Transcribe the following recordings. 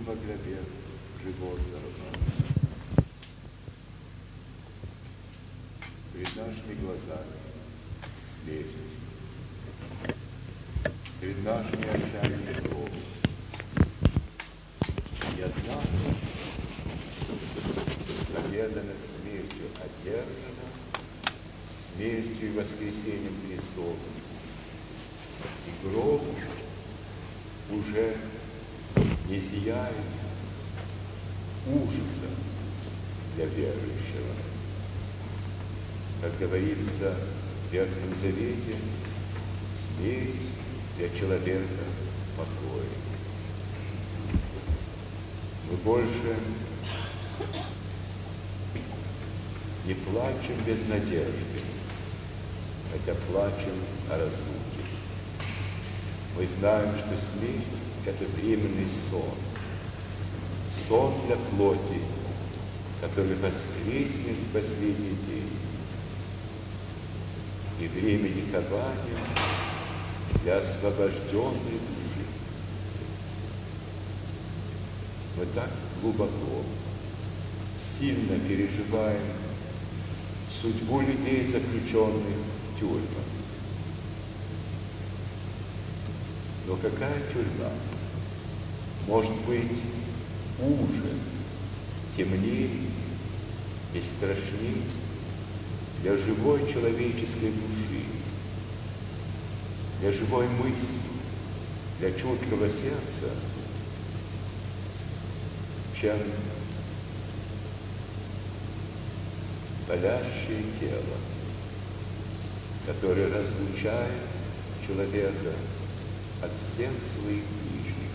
во главе животного. Перед нашими глазами смерть, перед нашими очами гроб. И однако победа над смертью одержана смертью и воскресением Христовым. И гроб уже не сияет ужаса для верующего. Как говорится в Ветхом Завете, смерть для человека покой. Мы больше не плачем без надежды, хотя плачем о разлуке. Мы знаем, что смерть – это временный сон, сон для плоти, который воскреснет в последний день, и время ликования для освобожденной души. Мы так глубоко, сильно переживаем судьбу людей, заключенных в тюрьмах. Но какая тюрьма может быть уже, темнее и страшнее для живой человеческой души, для живой мысли, для чуткого сердца, чем болящее тело, которое разлучает человека от всех своих ближних.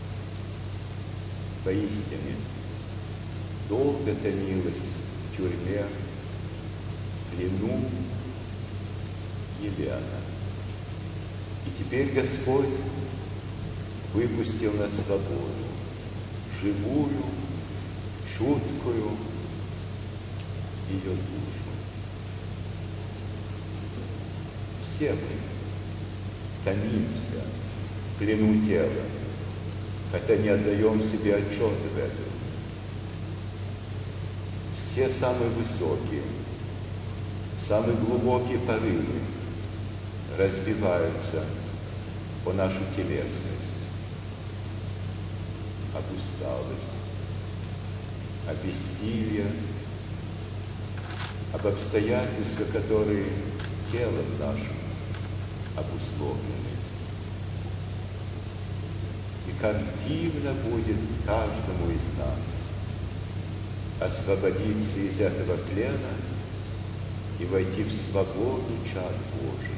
Поистине, долго томилась в тюрьме, в плену Елена. И теперь Господь выпустил на свободу живую, чуткую ее душу. Все мы томимся в плену тела, хотя не отдаем себе отчета в этом. Все самые высокие, самые глубокие порывы разбиваются о нашу телесность, об усталость, о бессилие, об обстоятельствах, которые телом нашим обусловлены. И как дивно будет каждому из нас освободиться из этого плена и войти в свободу чад Божий,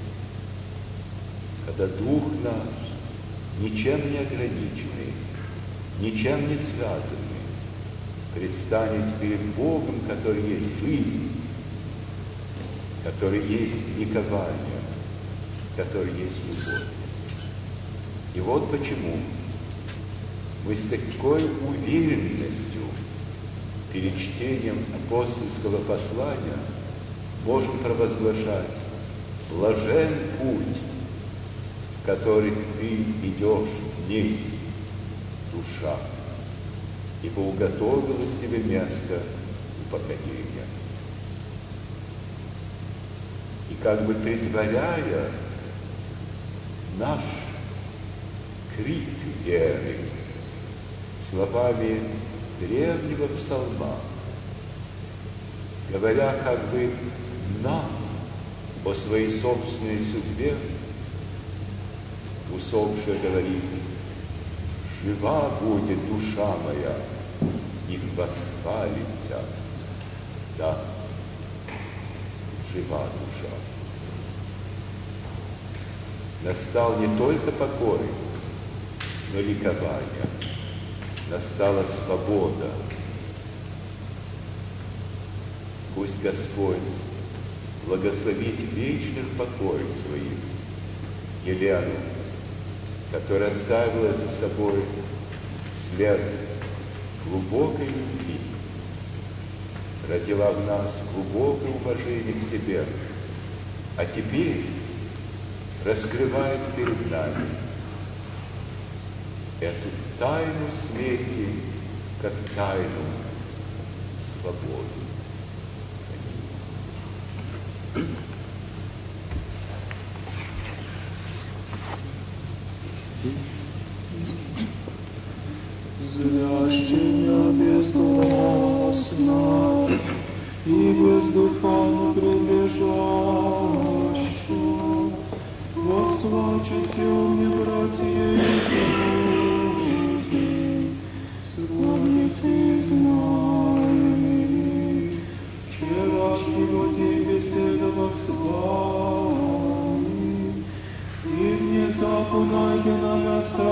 когда Дух наш, ничем не ограниченный, ничем не связанный, предстанет перед Богом, который есть жизнь, который есть ликование, который есть любовь. И вот почему мы с такой уверенностью перед чтением апостольского послания можем провозглашать: блажен путь, в который ты идешь вниз, душа, ибо уготовилось тебе место упокоения. И как бы предваряя наш крик веры словами древнего псалма, говоря как бы нам о своей собственной судьбе, усопшая говорит: жива будет душа моя, и восхвалит Тебя. Да, жива душа. Настал не только покой, но ликование. Настала свобода. Пусть Господь благословит вечных покоев своих Елену, которая оставила за собой след глубокой любви, родила в нас глубокое уважение к себе, а теперь раскрывает перед нами эту тайну смерти, как тайну свободы. Зрящая безгласна и бездыханно прилежаща, восплачете мне, братья и люди, склоните из нами, вчерашнего день беседовав с вами, и внезапно найдено место